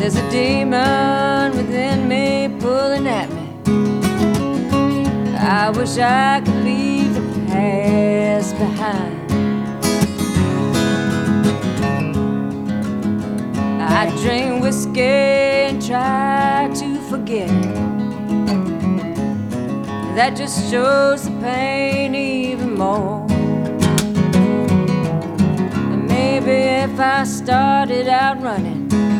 There's a demon within me pulling at me. I wish I could leave the past behind. I drink whiskey and try to forget. That just shows the pain even more. And maybe if I started out running,